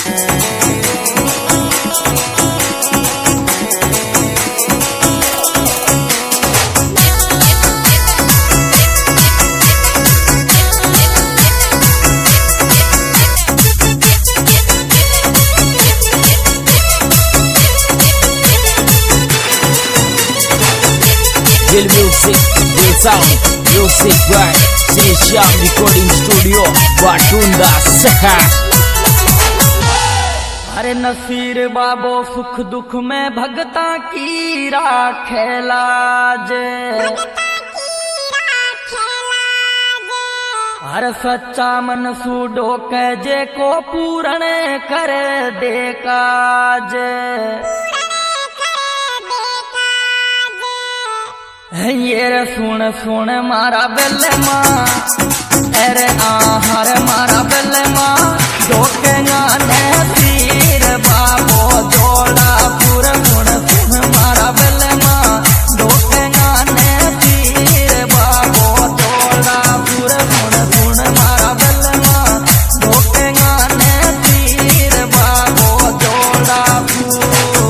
Dill Music, Dill Sound, Music by Sri Shyam Recording Studio, Batunda Sakha। अरे नसीर बाबो सुख दुख में भगता की राखे लाज। हर सच्चा मन सूडो के जे को पूरण कर दे काज। ये रे सुन सुन मारा बेल माँ, अरे आहर मारा बेल माँ, डोके गाने तीर बाबो जोड़ा पूर। सुन सुन मारा बेल माँ, डोके गाने तीर बाबो जोड़ा पूर। सुन सुन मारा बेल माँ, डोके गाने तीर बाबो जोड़ा पूर।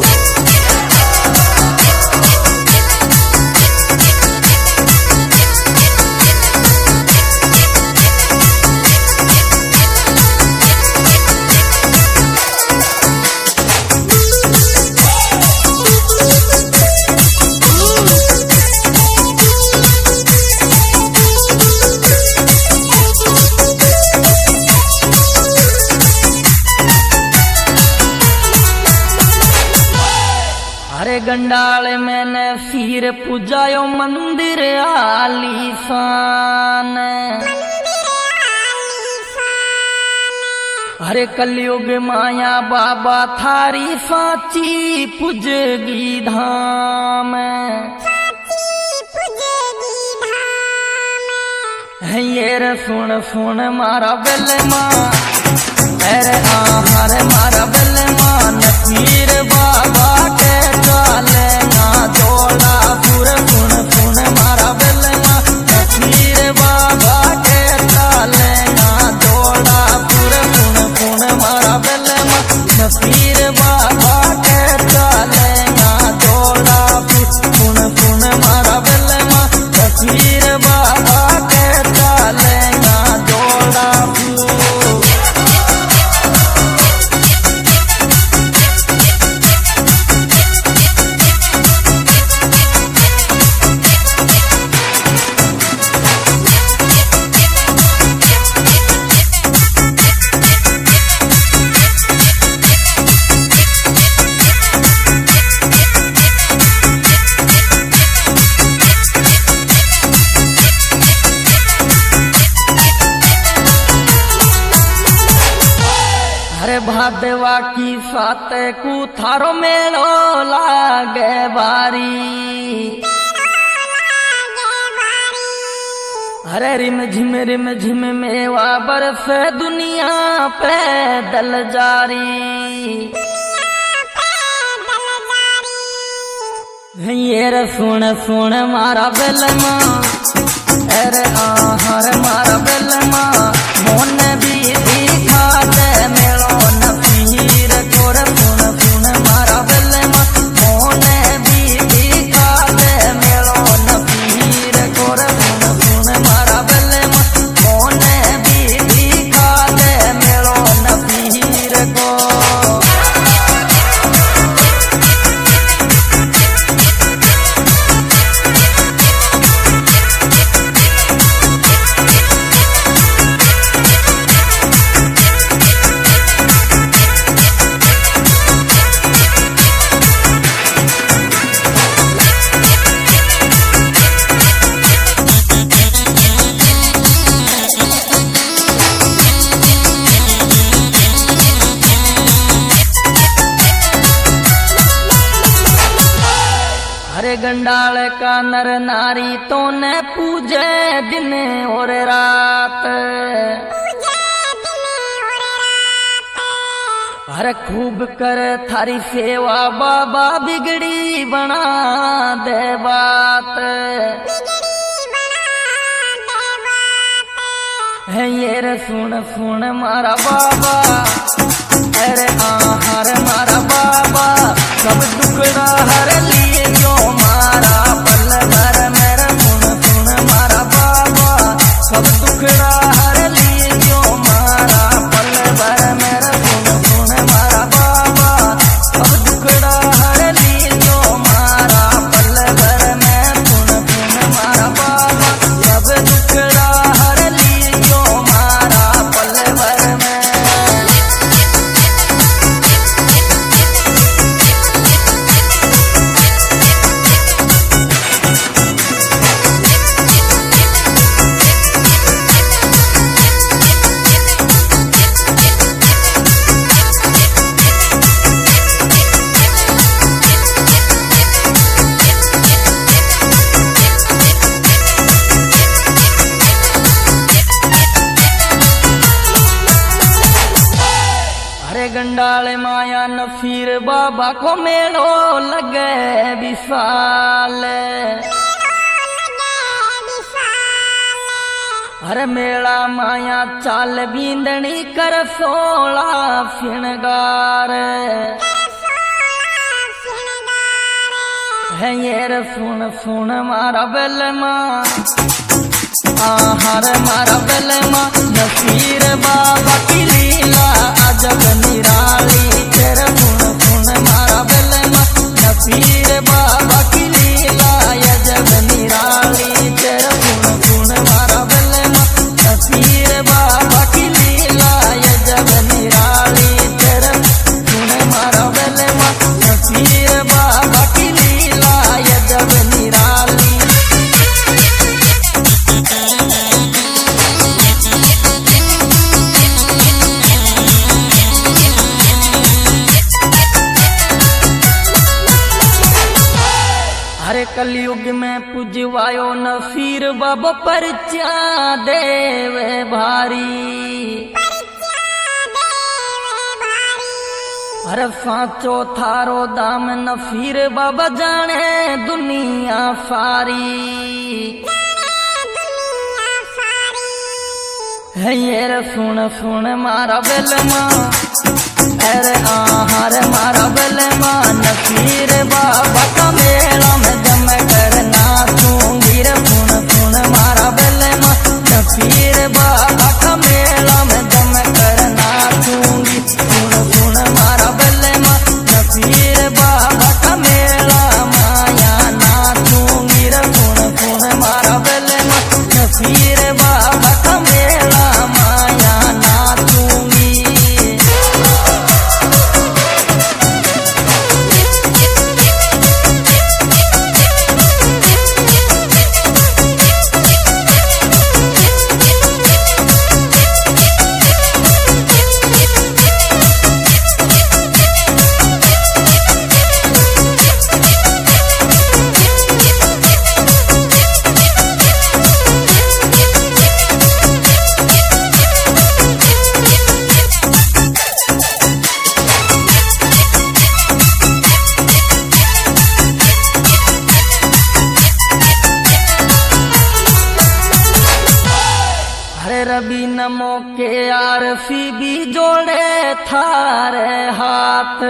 अरे गंडाल मैंने सिर पूजायो मंदिर आलीशान। अरे कलयुग माया बाबा थारी साची पूजगी धाम। ये रे सुन सुन मारा बेल माँ, अरे आहर मारा बेल माँ, नसीर बाबा के चाले ना जोड़ा पूर। सुन सुन मारा बेल माँ, नसीर बाबा के चाले ना जोड़ा पूर। सुन सुन मारा बेल माँ, नसीर बाबा के चाले ना जोड़ा पूर। सुन सुन मारा बेल माँ, नसीर बाबा के चाले ना जोड़ा पूर। अरे भादवा की सात को थारो मेलो लागे बारी। अरे रिम झिम मेवा बरस दुनिया पे दल जारी। ये रे सुन सुन मारा बेल माँ, अरे आहर मारा बेल माँ, मोन भी दिखा दे मेलो नसीर कोर। सुन सुन मारा बेल माँ, मोन भी दिखा दे मेलो नसीर कोर। सुन सुन मारा बेल माँ, मोन भी दिखा दे मेलो नसीर कोर। अरे गंडाल का नर नारी तो ने पूजे दिन और रात। अरे खूब कर थारी सेवा बाबा, बिगड़ी बना दे बात। है ये रे सुन सुन मारा बाबा, अरे गंडाल माया नफीर बाबा को मेलो लगे विशाल। हर मेला माया चाल बींदनी कर 16 फिणगार है ये सुन सुन मारा बेलमा हर मारा बेलमा नफीर बाबा की लीला अजब निराली। तेरे सुन सुन मारा बेलमा नफीर बाबा की लीला अजब निराली। तेरे सुन सुन मारा बेलमा नफीर बाबा की लीला अजब निराली। तेरे सुन मारा बेलमा नफीर बाबा की लीला अजब निराली। हरे कलयुग में पुजवायो नफीर बाबा परचा देवे भारी। हर साचो थारो दाम नफीर बाबा जाने दुनिया सारी। है ये सुन सुन मारा बेलमा अरे हर मारा बेलमा नफीर बाबा का मेला में दम कर नाचूंगी रे। सुन सुन मारा बेलमा नफीर बाबा का मेला में दम कर नाचूंगी। सुन सुन मारा बेलमा नफीर बाबा का मेला माया नाचूंगी रे। सुन सुन मारा बेलमा नफीर बाबा का मेला माया नाचूंगी। रवि नमो के आरफी भी जोड़े थारे हाथ।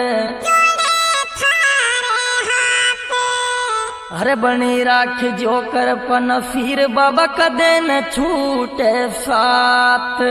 अरे बनी राख जो कर नफीर बाबा कदे न छूटे साथ।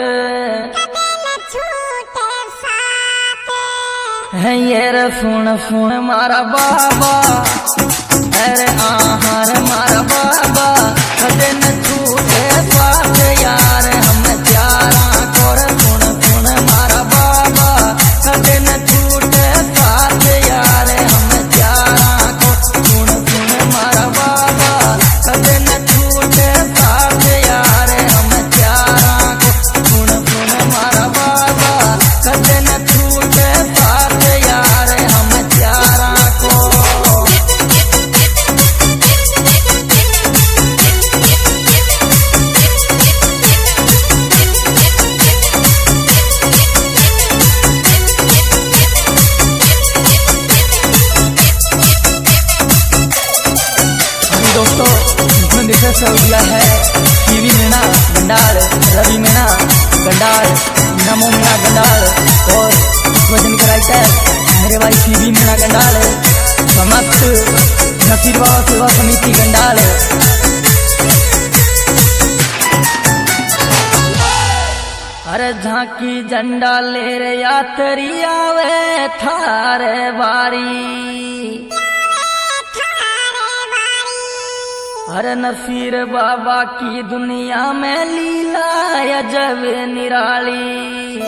है ये सुन सुन मारा बाबा अरे हर मारा बाबा कदे न छूटे साथ यार हम प्यारा कर। सुन सुन मारा बाबा कदे न छूटे साथ यार हम प्यारा कर। सुन सुन मारा बाबा कदे न छूटे साथ यार हम प्यारा कर। सुन सुन मारा बाबा कदे न छूटे साथ यार हम प्यारा को। दोस्तों इसमें विशेष दिया है टीवी मीना गंडाल, रवि मीना गंडाल, नमो मीना गंडाल और वजन कराइटर मेरे भाई टीवी मीना गंडाल, समस्त नफीर बाबा सेवा समिति गंडाल। अरे झांकी झंडा ले रे यात्री आवे थारे बारी। अरे नफीर बाबा की दुनिया में लीला अजब निराली।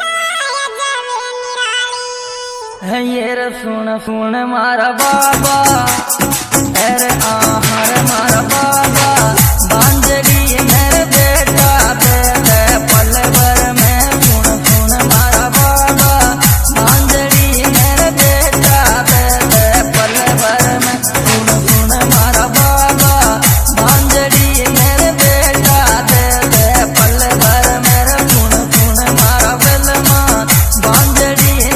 है ये सुन सुन मारा बाबा अरे हर मारा बाबा बांजड़ी मेरे बेटा दे दे पल भर में। सुन सुन मारा बाबा बांजड़ी मेरे बेटा दे दे पल भर में। सुन सुन मारा बाबा बांजड़ी मेरे बेटा दे दे पल भर में। सुन सुन मारा बेलमा बांजड़ी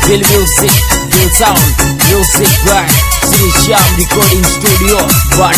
Feel music, feel sound, music by Sri Shyam Recording Studio.